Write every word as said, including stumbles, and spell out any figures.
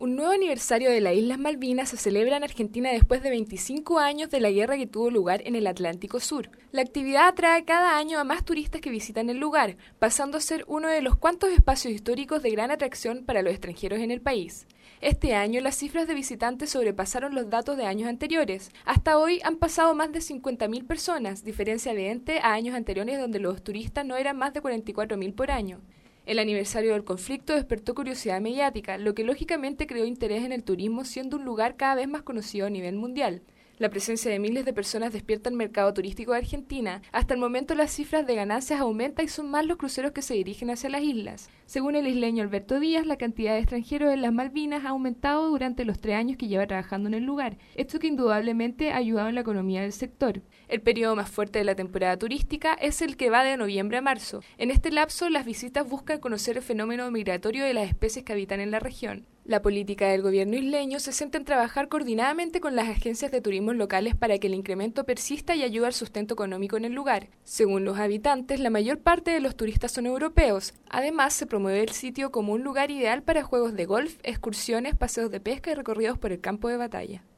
Un nuevo aniversario de las Islas Malvinas se celebra en Argentina después de veinticinco años de la guerra que tuvo lugar en el Atlántico Sur. La actividad atrae cada año a más turistas que visitan el lugar, pasando a ser uno de los cuantos espacios históricos de gran atracción para los extranjeros en el país. Este año las cifras de visitantes sobrepasaron los datos de años anteriores. Hasta hoy han pasado más de cincuenta mil personas, diferencia evidente a años anteriores donde los turistas no eran más de cuarenta y cuatro mil por año. El aniversario del conflicto despertó curiosidad mediática, lo que lógicamente creó interés en el turismo, siendo un lugar cada vez más conocido a nivel mundial. La presencia de miles de personas despierta el mercado turístico de Argentina. Hasta el momento las cifras de ganancias aumentan y son más los cruceros que se dirigen hacia las islas. Según el isleño Alberto Díaz, la cantidad de extranjeros en las Malvinas ha aumentado durante los tres años que lleva trabajando en el lugar, esto que indudablemente ha ayudado en la economía del sector. El periodo más fuerte de la temporada turística es el que va de noviembre a marzo. En este lapso, las visitas buscan conocer el fenómeno migratorio de las especies que habitan en la región. La política del gobierno isleño se centra en trabajar coordinadamente con las agencias de turismo locales para que el incremento persista y ayude al sustento económico en el lugar. Según los habitantes, la mayor parte de los turistas son europeos. Además, se promueve el sitio como un lugar ideal para juegos de golf, excursiones, paseos de pesca y recorridos por el campo de batalla.